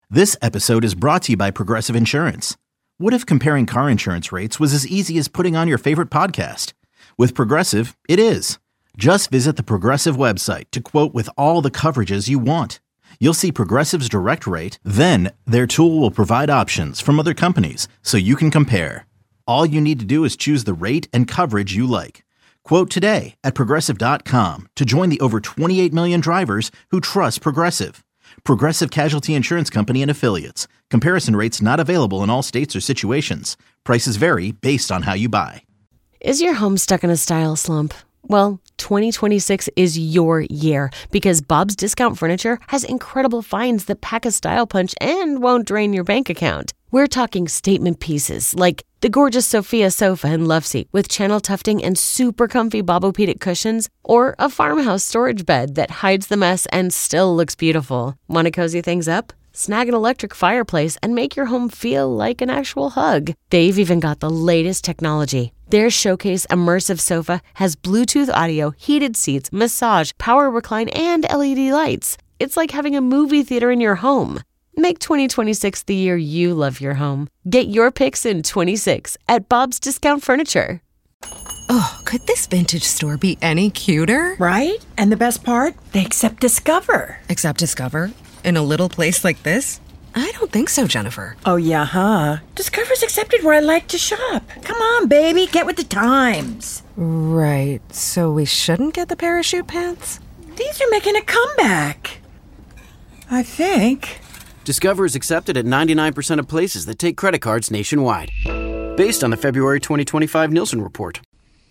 This episode is brought to you by Progressive Insurance. What if comparing car insurance rates was as easy as putting on your favorite podcast? With Progressive, it is. Just visit the Progressive website to quote with all the coverages you want. You'll see Progressive's direct rate, then their tool will provide options from other companies so you can compare. All you need to do is choose the rate and coverage you like. Quote today at Progressive.com to join the over 28 million drivers who trust Progressive. Progressive Casualty Insurance Company and Affiliates. Comparison rates not available in all states or situations. Prices vary based on how you buy. Is your home stuck in a style slump? Well, 2026 is your year because Bob's Discount Furniture has incredible finds that pack a style punch and won't drain your bank account. We're talking statement pieces like the gorgeous Sophia sofa and love seat with channel tufting and super comfy Bobopedic cushions, or a farmhouse storage bed that hides the mess and still looks beautiful. Want to cozy things up? Snag an electric fireplace and make your home feel like an actual hug. They've even got the latest technology. Their Showcase Immersive Sofa has Bluetooth audio, heated seats, massage, power recline, and LED lights. It's like having a movie theater in your home. Make 2026 the year you love your home. Get your picks in 26 at Bob's Discount Furniture. Oh, could this vintage store be any cuter? Right? And the best part? They accept Discover. Accept Discover? In a little place like this? I don't think so, Jennifer. Oh, yeah, huh? Discover's accepted where I like to shop. Come on, baby, get with the times. Right, so we shouldn't get the parachute pants? These are making a comeback. I think. Discover is accepted at 99% of places that take credit cards nationwide. Based on the February 2025 Nielsen report.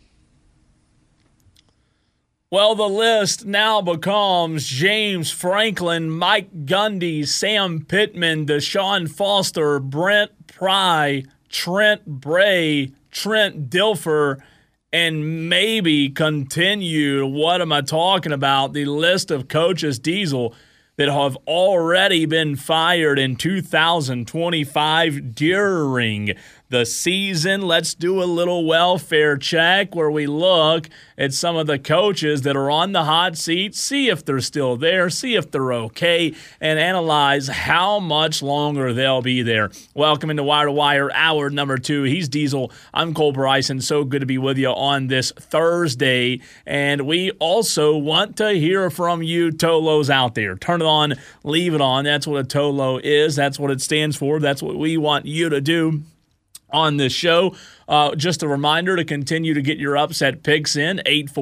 Well, the list now becomes James Franklin, Mike Gundy, Sam Pittman, Deshaun Foster, Brent Pry, Trent Bray, Trent Dilfer, and maybe continue, what am I talking about, the list of coaches, Diesel, that have already been fired in 2025 during the season. Let's do a little welfare check where we look at some of the coaches that are on the hot seat, see if they're still there, see if they're okay, and analyze how much longer they'll be there. Welcome into Wire to Wire, hour number 2. He's Diesel. I'm Cole Bryson. So good to be with you on this Thursday. And we also want to hear from you, Tolos out there. Turn it on, leave it on. That's what a Tolo is. That's what it stands for. That's what we want you to do on this show. Just a reminder to continue to get your upset picks in,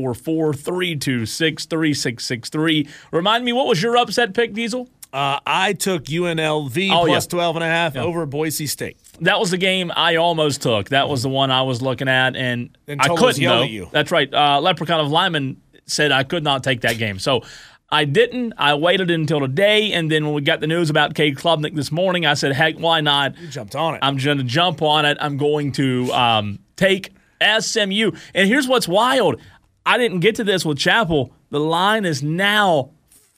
844-326-3663. Remind me, what was your upset pick, Diesel? I took UNLV plus 12.5 over Boise State. That was the game I almost took. That was the one I was looking at, and I couldn't, yell though. At you. That's right. Leprechaun of Lyman said I could not take that game. So I didn't. I waited until today, and then when we got the news about Cade Klubnik this morning, I said, heck, why not? You jumped on it. I'm going to jump on it. I'm going to take SMU. And here's what's wild. I didn't get to this with Chapel. The line is now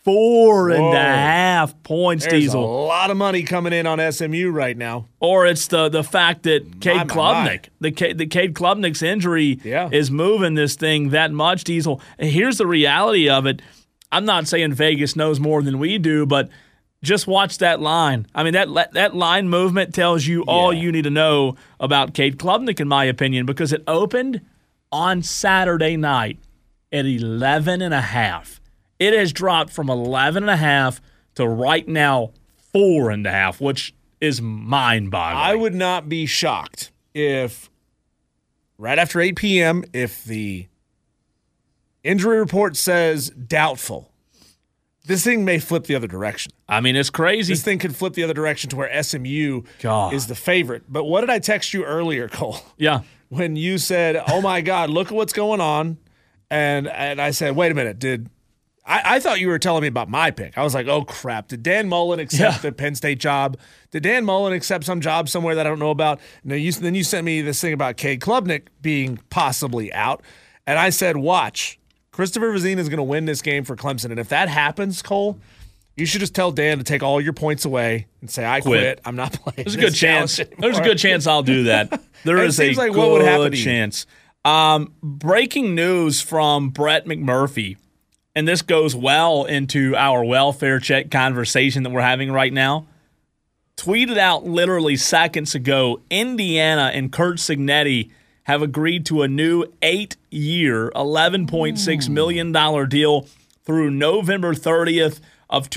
4.5 points, There's Diesel. a lot of money coming in on SMU right now. Or it's the fact that Cade Klubnik, the Cade Klubnik's injury is moving this thing that much, Diesel. And here's the reality of it. I'm not saying Vegas knows more than we do, but just watch that line. I mean, that line movement tells you all you need to know about Cade Klubnik, in my opinion, because it opened on Saturday night at 11.5. It has dropped from 11.5 to right now 4.5, which is mind-boggling. I would not be shocked if right after 8 p.m., if the injury report says doubtful, this thing may flip the other direction. I mean, it's crazy. This thing could flip the other direction to where SMU is the favorite. But what did I text you earlier, Cole? Yeah. When you said, oh, my God, look at what's going on. And I said, wait a minute, I thought you were telling me about my pick. I was like, oh, crap. Did Dan Mullen accept the Penn State job? Did Dan Mullen accept some job somewhere that I don't know about? Then you sent me this thing about Cade Klubnik being possibly out. And I said, watch. Christopher Vezina is going to win this game for Clemson. And if that happens, Cole, you should just tell Dan to take all your points away and say, I quit. I'm not playing. There's a good chance. There's a good chance I'll do that. There is a like good what would happen to chance. Breaking news from Brett McMurphy. And this goes well into our welfare check conversation that we're having right now. tweeted out literally seconds ago, Indiana and Curt Cignetti have agreed to a new 8-year, $11.6 million deal through November 30th of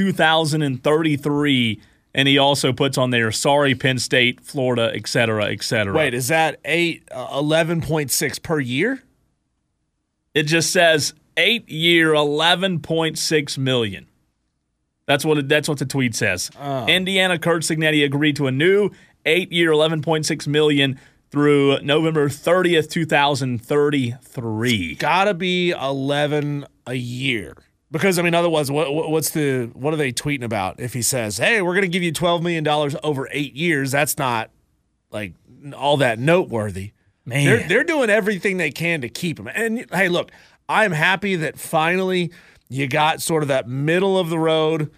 2033. And he also puts on there, sorry, Penn State, Florida, et cetera, et cetera. Wait, is that 11.6 per year? It just says 8-year, $11.6 million. That's what the tweet says. Indiana Curt Cignetti agreed to a new 8-year, $11.6 million through November 30th, 2033. Gotta be 11 a year. Because, I mean, otherwise, what are they tweeting about? If he says, hey, we're going to give you $12 million over 8 years, that's not, like, all that noteworthy. Man. They're doing everything they can to keep him. And, hey, look, I'm happy that finally you got sort of that middle of the road.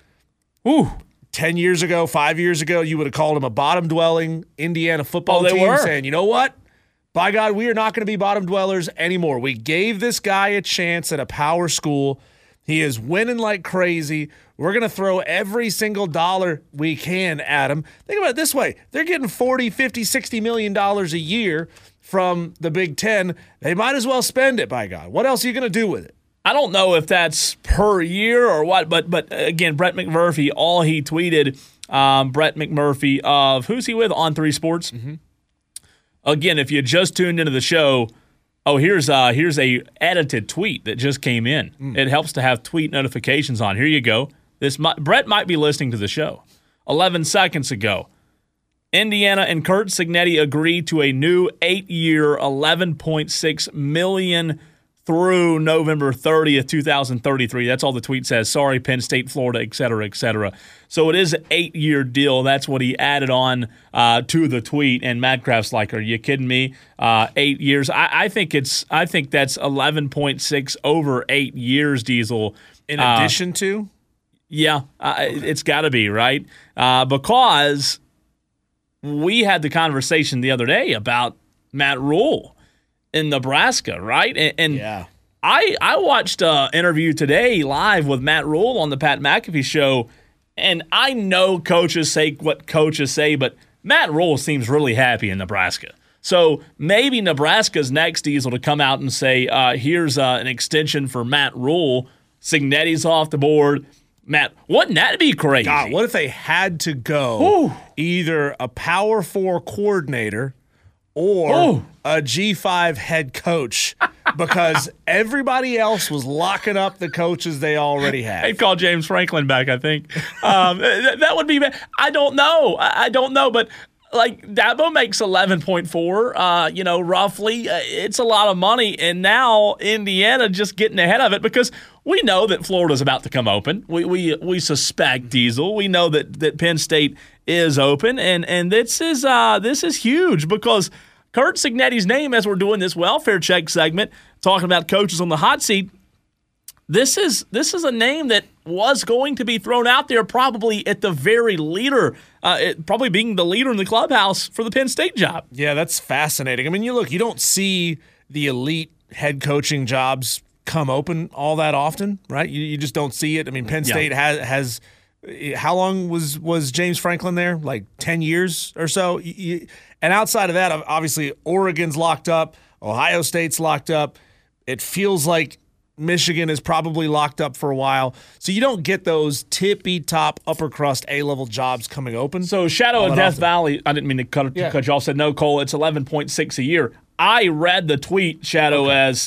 10 years ago, 5 years ago, you would have called him a bottom-dwelling Indiana football team saying, you know what? By God, we are not going to be bottom dwellers anymore. We gave this guy a chance at a power school. He is winning like crazy. We're going to throw every single dollar we can at him. Think about it this way. They're getting $40, $50, $60 million a year from the Big Ten. They might as well spend it, by God. What else are you going to do with it? I don't know if that's per year or what, but again, Brett McMurphy, all he tweeted, Brett McMurphy of, who's he with? On 3 Sports. Mm-hmm. Again, if you just tuned into the show, here's a edited tweet that just came in. It helps to have tweet notifications on. Here you go. Brett might be listening to the show. 11 seconds ago, Indiana and Curt Cignetti agreed to a new 8-year, $11.6 million through November 30th, 2033. That's all the tweet says. Sorry, Penn State, Florida, et cetera, et cetera. So it is an 8-year deal. That's what he added on to the tweet. And Madcraft's like, are you kidding me? 8 years. I think that's 11.6 over 8 years, Diesel. In addition to? Yeah, it's got to be, right? Because we had the conversation the other day about Matt Rule in Nebraska, right? And yeah. I watched an interview today live with Matt Rule on the Pat McAfee show, and I know coaches say what coaches say, but Matt Rule seems really happy in Nebraska. So maybe Nebraska's next, Diesel, to come out and say, here's an extension for Matt Rule. Cignetti's off the board. Matt, wouldn't that be crazy? God, what if they had to go either a Power 4 coordinator or a G5 head coach because everybody else was locking up the coaches they already had? They'd call James Franklin back, I think. That would be bad. I don't know, but like Dabo makes 11.4, roughly. It's a lot of money, and now Indiana just getting ahead of it because we know that Florida's about to come open. We suspect, Diesel. We know that Penn State is open, and this is huge because Curt Cignetti's name, as we're doing this welfare check segment, talking about coaches on the hot seat, this is a name that was going to be thrown out there probably at the very leader, probably being the leader in the clubhouse for the Penn State job. Yeah, that's fascinating. I mean, you don't see the elite head coaching jobs come open all that often, right? You just don't see it. I mean, Penn State has how long was James Franklin there? Like 10 years or so? And outside of that, obviously, Oregon's locked up. Ohio State's locked up. It feels like Michigan is probably locked up for a while. So you don't get those tippy-top, upper-crust A-level jobs coming open. So Shadow of Death Valley, I didn't mean to cut you off, said, no, Cole, it's 11.6 a year. I read the tweet, Shadow, as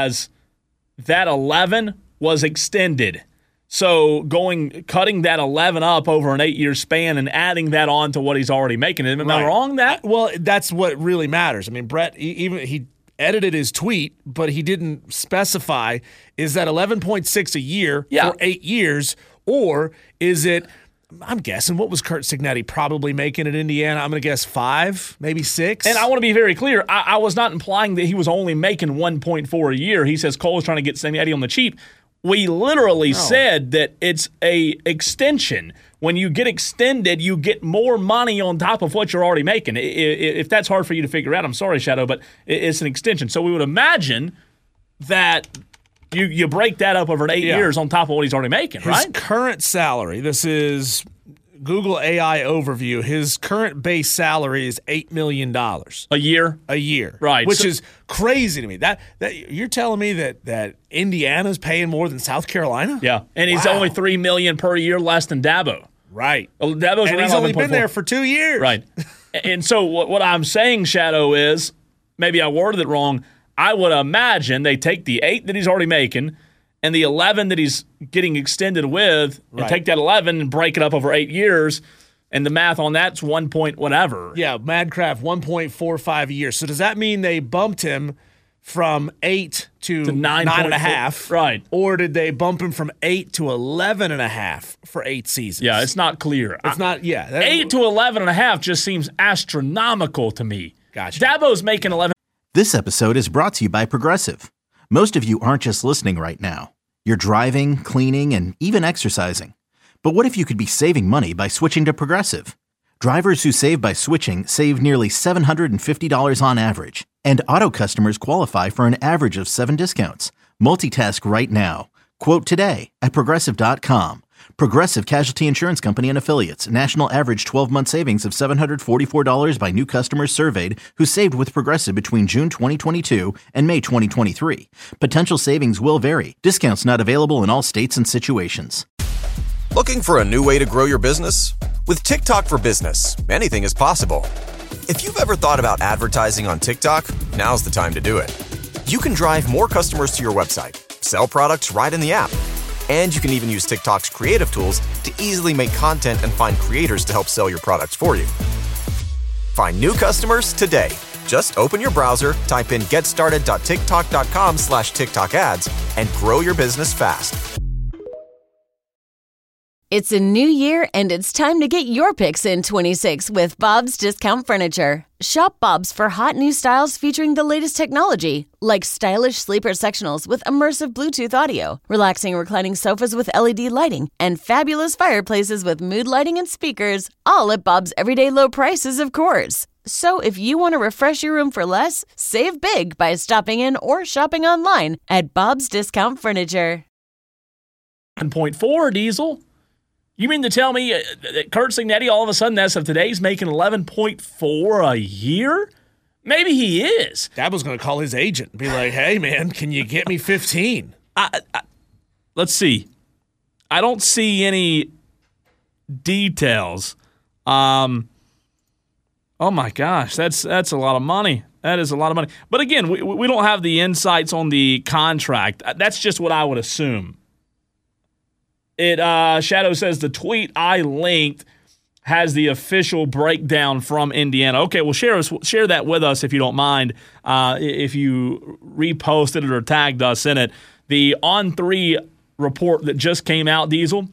that 11 was extended. So cutting that 11 up over an 8-year span and adding that on to what he's already making. Am I wrong that? Well, that's what really matters. I mean, Brett, he edited his tweet, but he didn't specify, is that 11.6 a year for 8 years, or is it, I'm guessing, what was Curt Cignetti probably making at Indiana? I'm going to guess 5, maybe 6. And I want to be very clear. I was not implying that he was only making 1.4 a year. He says Cole is trying to get Cignetti on the cheap. We literally said that it's a extension. When you get extended, you get more money on top of what you're already making. If that's hard for you to figure out, I'm sorry, Shadow, but it's an extension. So we would imagine that you break that up over 8 years on top of what he's already making, right? His current salary, this is Google AI overview, his current base salary is $8 million a year. a year, Right. Which So- is crazy to me. That you're telling me that Indiana's paying more than South Carolina? Yeah, and he's Wow. only $3 million per year less than Dabo. Right. Well, Dabo's And around he's only 11.4. been there for 2 years. Right. And so what I'm saying, Shadow, is maybe I worded it wrong. I would imagine they take the 8 that he's already making and the 11 that he's getting extended with and Right. take that 11 and break it up over 8 years. And the math on that's 1 point whatever. Yeah, Madcraft 1.45 a year. So does that mean they bumped him from 8 to 9.5? Right. Or did they bump him from 8 to 11.5 for 8 seasons? Yeah, it's not clear. It's not. Yeah, 8 to 11.5 just seems astronomical to me. Gotcha. Dabo's making 11. This episode is brought to you by Progressive. Most of you aren't just listening right now. You're driving, cleaning, and even exercising. But what if you could be saving money by switching to Progressive? Drivers who save by switching save nearly $750 on average. And auto customers qualify for an average of 7 discounts. Multitask right now. Quote today at Progressive.com. Progressive Casualty Insurance Company and Affiliates. National average 12-month savings of $744 by new customers surveyed who saved with Progressive between June 2022 and May 2023. Potential savings will vary. Discounts not available in all states and situations. Looking for a new way to grow your business? With TikTok for Business, anything is possible. If you've ever thought about advertising on TikTok, now's the time to do it. You can drive more customers to your website, sell products right in the app, and you can even use TikTok's creative tools to easily make content and find creators to help sell your products for you. Find new customers today. Just open your browser, type in getstarted.tiktok.com/TikTok ads, and grow your business fast. It's a new year, and it's time to get your picks in 26 with Bob's Discount Furniture. Shop Bob's for hot new styles featuring the latest technology, like stylish sleeper sectionals with immersive Bluetooth audio, relaxing reclining sofas with LED lighting, and fabulous fireplaces with mood lighting and speakers, all at Bob's everyday low prices, of course. So if you want to refresh your room for less, save big by stopping in or shopping online at Bob's Discount Furniture. 1.4 Diesel. You mean to tell me that Kurt Signetti all of a sudden, as of today, is making 11.4 a year? Maybe he is. Dabo's going to call his agent and be like, hey, man, can you get me 15? Let's see. I don't see any details. Oh my gosh, that's a lot of money. That is a lot of money. But again, we don't have the insights on the contract. That's just what I would assume. Shadow says the tweet I linked has the official breakdown from Indiana. Okay, well, share that with us if you don't mind. If you reposted it or tagged us in it. The On3 report that just came out, Diesel.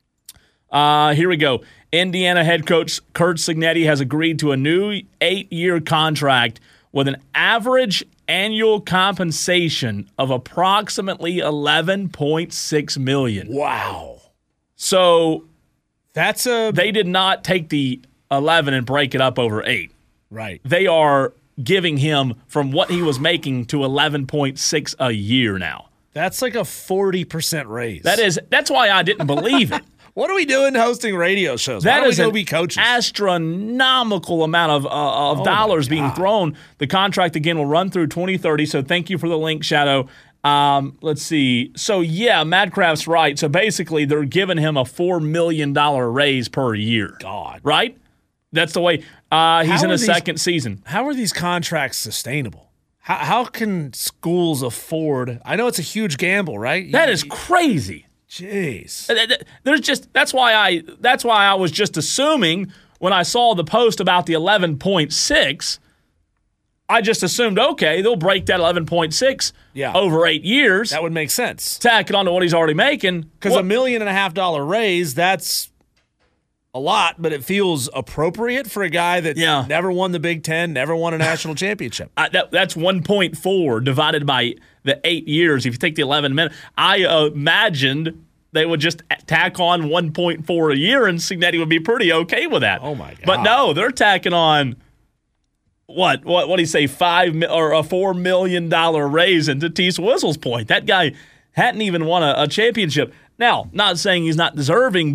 Here we go. Indiana head coach Kurt Signetti has agreed to a new 8-year contract with an average annual compensation of approximately $11.6 million. Wow. So they did not take the 11 and break it up over 8. Right. They are giving him from what he was making to 11.6 a year now. That's like a 40% raise. That's why I didn't believe it. What are we doing hosting radio shows? That Why is don't we an go be coaches? astronomical amount of dollars being thrown. The contract, again, will run through 2030, so thank you for the link, Shadow. Let's see. So, yeah, Madcraft's right. So, basically, they're giving him a $4 million raise per year. God. Right? That's the way he's in his second season. How are these contracts sustainable? How can schools afford? I know it's a huge gamble, right? That is crazy. Jeez. That's why I was just assuming when I saw the post about the 11.6, I just assumed, okay, they'll break that 11.6 over 8 years. That would make sense. Tack it on to what he's already making. Because $1.5 million raise, that's a lot, but it feels appropriate for a guy that never won the Big Ten, never won a national championship. That's 1.4 divided by the 8 years. If you take the 11 minutes, I imagined they would just tack on 1.4 a year, and Signetti would be pretty okay with that. Oh my God! But no, they're tacking on what do you say, $4 million raise. And to T. Swizzle's point, that guy hadn't even won a championship. Now, not saying he's not deserving, but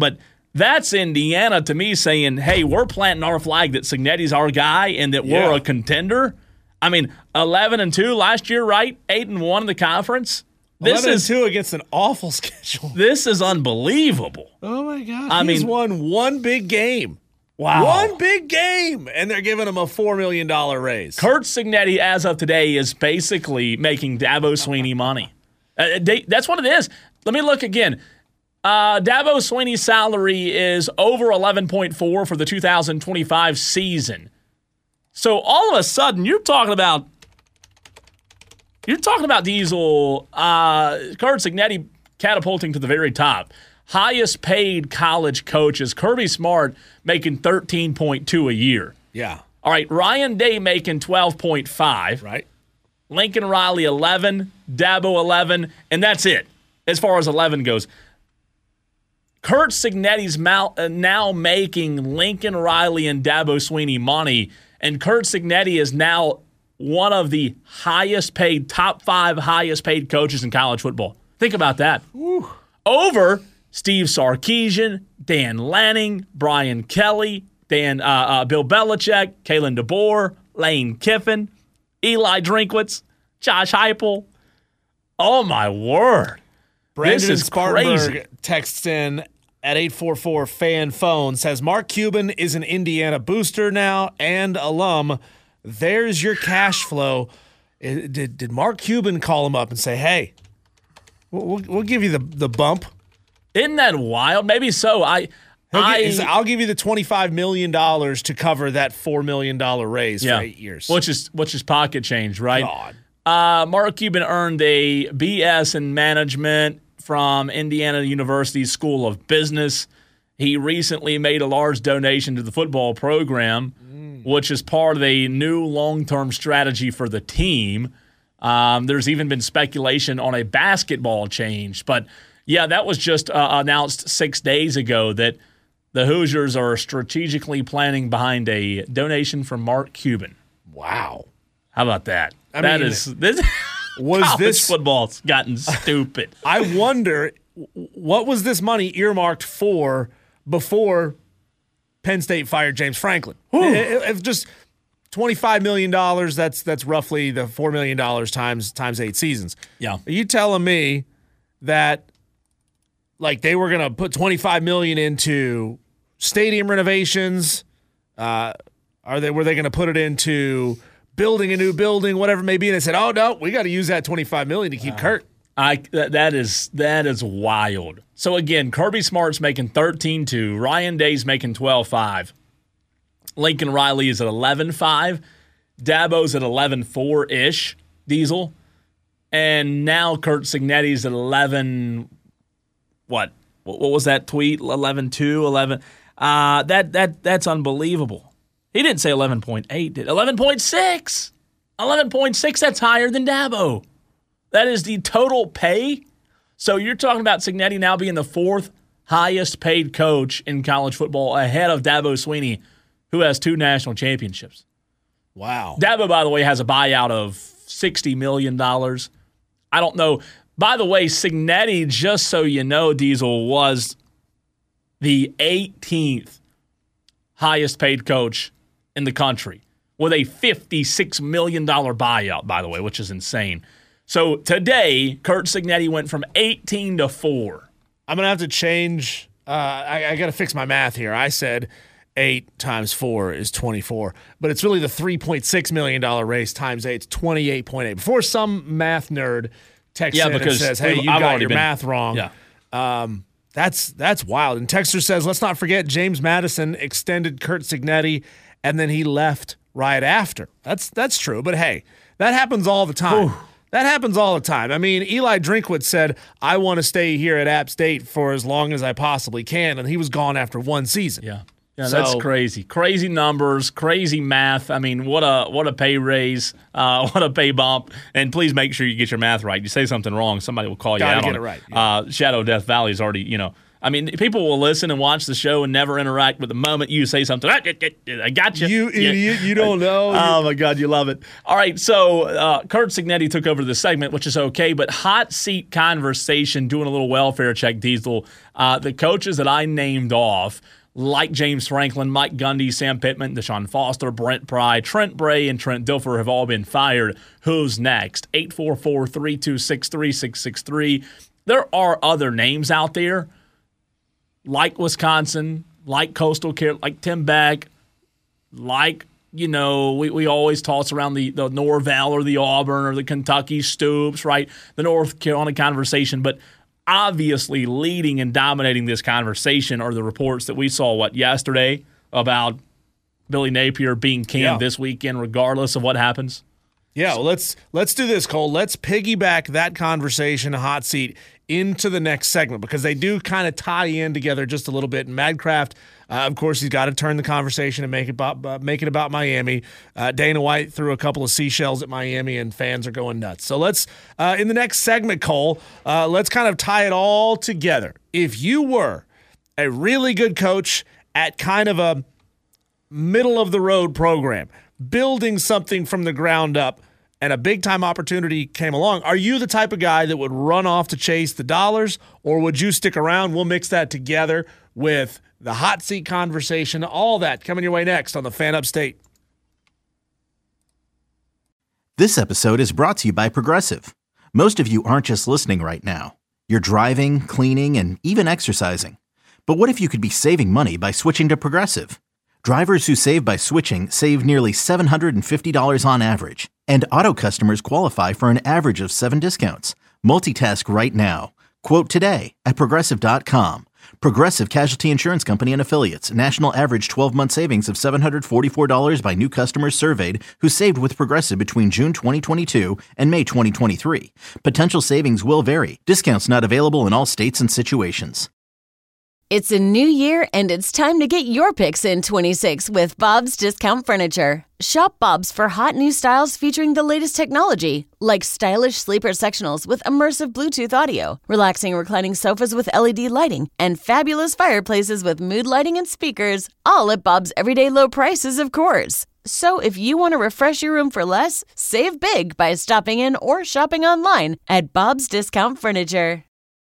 That's Indiana to me saying, hey, we're planting our flag that Cignetti's our guy and that we're a contender. I mean, 11-2 last year, right? 8-1 in the conference. 11-2 against an awful schedule. This is unbelievable. Oh, my God. He's won one big game. Wow. One big game, and they're giving him a $4 million raise. Kurt Cignetti, as of today, is basically making Dabo Swinney money. That's what it is. Let me look again. Dabo Swinney's salary is over 11.4 for the 2025 season. So all of a sudden, you're talking about Diesel, Kurt Cignetti catapulting to the very top. Highest paid college coaches, Kirby Smart making $13.2 a year. Yeah. All right, Ryan Day making $12.5. Right. Lincoln Riley 11, Dabo 11, and that's it as far as 11 goes. Kurt Cignetti's now making Lincoln Riley and Dabo Swinney money, and Kurt Cignetti is now one of the highest paid, top 5 highest paid coaches in college football. Think about that. Woo. Over Steve Sarkisian, Dan Lanning, Brian Kelly, Bill Belichick, Kalen DeBoer, Lane Kiffin, Eli Drinkwitz, Josh Heupel. Oh, my word. Brandon this is Spartanburg crazy. Texts in at 844-FAN-PHONE, says, Mark Cuban is an Indiana booster now and alum. There's your cash flow. Did Mark Cuban call him up and say, hey, we'll give you the bump? Isn't that wild? Maybe so. I'll give you the $25 million to cover that $4 million raise for 8 years. Which is pocket change, right? God. Mark Cuban earned a BS in management from Indiana University's School of Business. He recently made a large donation to the football program, which is part of a new long-term strategy for the team. There's even been speculation on a basketball change, but yeah, that was just announced 6 days ago that the Hoosiers are strategically planning behind a donation from Mark Cuban. Wow. How about that? This football's gotten stupid. I wonder, what was this money earmarked for before Penn State fired James Franklin? If just $25 million, that's roughly the $4 million times 8 seasons. Yeah. Are you telling me that like they were going to put $25 million into stadium renovations? Were they going to put it into building a new building, whatever it may be? And they said, "Oh no, we got to use that $25 million to keep Kurt." That is wild. So again, Kirby Smart's making 13.2, Ryan Day's making 12.5, Lincoln Riley is at 11.5, Dabo's at 11.4 ish, Diesel, and now Kurt Cignetti's at 11. What was that tweet? 11.2, 11. That's unbelievable. He didn't say 11.8, did 11.6. 11.6, that's higher than Dabo. That is the total pay. So you're talking about Cignetti now being the 4th highest paid coach in college football ahead of Dabo Swinney, who has 2 national championships. Wow. Dabo, by the way, has a buyout of $60 million. I don't know. By the way, Cignetti, just so you know, Diesel, was the 18th highest paid coach in the country with a $56 million buyout, by the way, which is insane. So today, Kurt Cignetti went from 18 to 4. I'm going to have to change. I got to fix my math here. I said 8 times 4 is 24, but it's really the $3.6 million raise times 8. It's 28.8. Before some math nerd texts in and says, hey, you got your math wrong. Yeah. That's wild. And Texter says, let's not forget James Madison extended Kurt Cignetti, and then he left right after. That's true, but hey, that happens all the time. Ooh. That happens all the time. I mean, Eli Drinkwitz said, I want to stay here at App State for as long as I possibly can, and he was gone after 1 season. Yeah, that's crazy. Crazy numbers, crazy math. I mean, what a pay raise, what a pay bump. And please make sure you get your math right. You say something wrong, somebody will call you out on it. Right. Yeah. Shadow Death Valley is already, I mean, people will listen and watch the show and never interact with the moment you say something. I got you. You idiot. You don't know. Oh, my God. You love it. All right. So Kurt Signetti took over the segment, which is okay. But hot seat conversation, doing a little welfare check, Diesel. The coaches that I named off, like James Franklin, Mike Gundy, Sam Pittman, Deshaun Foster, Brent Pry, Trent Bray, and Trent Dilfer have all been fired. Who's next? 844-326-3663. There are other names out there, like Wisconsin, like Coastal Carolina, like Tim Beck, like, we always toss around the Norvell or the Auburn or the Kentucky Stoops, right? The North Carolina conversation. But obviously leading and dominating this conversation are the reports that we saw, yesterday about Billy Napier being canned this weekend regardless of what happens? Yeah, well, let's do this, Cole. Let's piggyback that conversation, hot seat, into the next segment because they do kind of tie in together just a little bit. And Madcraft, of course, he's got to turn the conversation and make it about Miami. Dana White threw a couple of seashells at Miami, and fans are going nuts. So let's, in the next segment, Cole, let's kind of tie it all together. If you were a really good coach at kind of a middle-of-the-road program, building something from the ground up, and a big-time opportunity came along, are you the type of guy that would run off to chase the dollars, or would you stick around? We'll mix that together with the hot seat conversation, all that coming your way next on the Fan Upstate. This episode is brought to you by Progressive. Most of you aren't just listening right now. You're driving, cleaning, and even exercising. But what if you could be saving money by switching to Progressive? Drivers who save by switching save nearly $750 on average, and auto customers qualify for an average of 7 discounts. Multitask right now. Quote today at Progressive.com. Progressive Casualty Insurance Company and Affiliates. National average 12-month savings of $744 by new customers surveyed who saved with Progressive between June 2022 and May 2023. Potential savings will vary. Discounts not available in all states and situations. It's a new year, and it's time to get your picks in 26 with Bob's Discount Furniture. Shop Bob's for hot new styles featuring the latest technology, like stylish sleeper sectionals with immersive Bluetooth audio, relaxing reclining sofas with LED lighting, and fabulous fireplaces with mood lighting and speakers, all at Bob's everyday low prices, of course. So if you want to refresh your room for less, save big by stopping in or shopping online at Bob's Discount Furniture.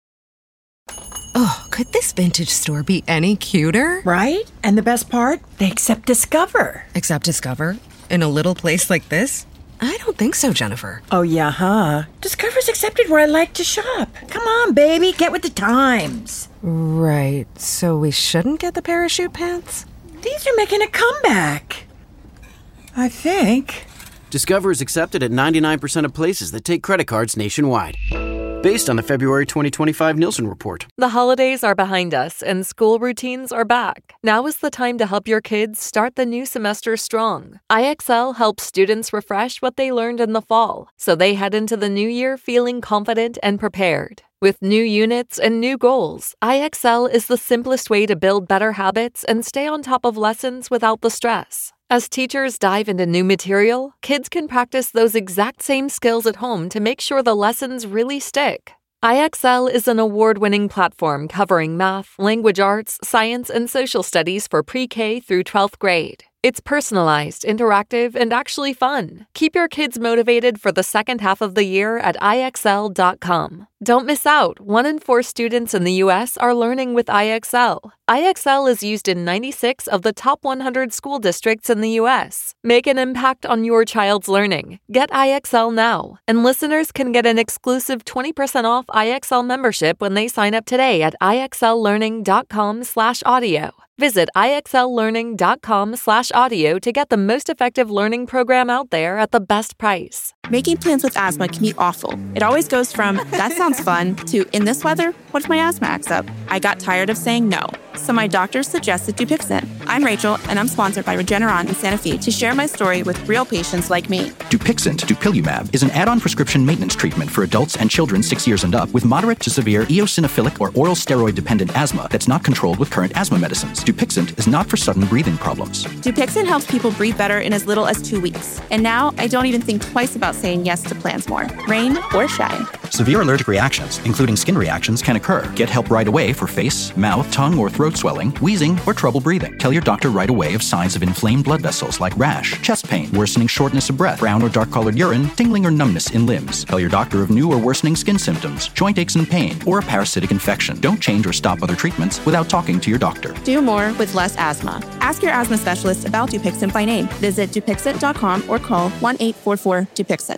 Oh, could this vintage store be any cuter? Right? And the best part? They accept Discover. Accept Discover? In a little place like this? I don't think so, Jennifer. Oh, yeah, huh? Discover's accepted where I like to shop. Come on, baby, get with the times. Right, so we shouldn't get the parachute pants? These are making a comeback. I think. Discover is accepted at 99% of places that take credit cards nationwide. Based on the February 2025 Nielsen report. The holidays are behind us and school routines are back. Now is the time to help your kids start the new semester strong. IXL helps students refresh what they learned in the fall, so they head into the new year feeling confident and prepared. With new units and new goals, IXL is the simplest way to build better habits and stay on top of lessons without the stress. As teachers dive into new material, kids can practice those exact same skills at home to make sure the lessons really stick. IXL is an award-winning platform covering math, language arts, science, and social studies for pre-K through 12th grade. It's personalized, interactive, and actually fun. Keep your kids motivated for the second half of the year at IXL.com. Don't miss out. 1 in 4 students in the U.S. are learning with IXL. IXL is used in 96 of the top 100 school districts in the U.S. Make an impact on your child's learning. Get IXL now. And listeners can get an exclusive 20% off IXL membership when they sign up today at IXLlearning.com/audio. Visit IXLlearning.com/audio to get the most effective learning program out there at the best price. Making plans with asthma can be awful. It always goes from, that sounds fun, to, in this weather, what if my asthma acts up? I got tired of saying no. so my doctor suggested Dupixent. I'm Rachel, and I'm sponsored by Regeneron in Santa Fe to share my story with real patients like me. Dupixent, dupilumab, is an add-on prescription maintenance treatment for adults and children 6 years and up with moderate to severe eosinophilic or oral steroid-dependent asthma that's not controlled with current asthma medicines. Dupixent is not for sudden breathing problems. Dupixent helps people breathe better in as little as 2 weeks. And now I don't even think twice about saying yes to plans more, rain or shine. Severe allergic reactions, including skin reactions, can occur. Get help right away for face, mouth, tongue, or throat swelling, wheezing, or trouble breathing. Tell your doctor right away of signs of inflamed blood vessels like rash, chest pain, worsening shortness of breath, brown or dark-colored urine, tingling or numbness in limbs. Tell your doctor of new or worsening skin symptoms, joint aches and pain, or a parasitic infection. Don't change or stop other treatments without talking to your doctor. Do more with less asthma. Ask your asthma specialist about Dupixent by name. Visit Dupixent.com or call 1-844-DUPIXENT.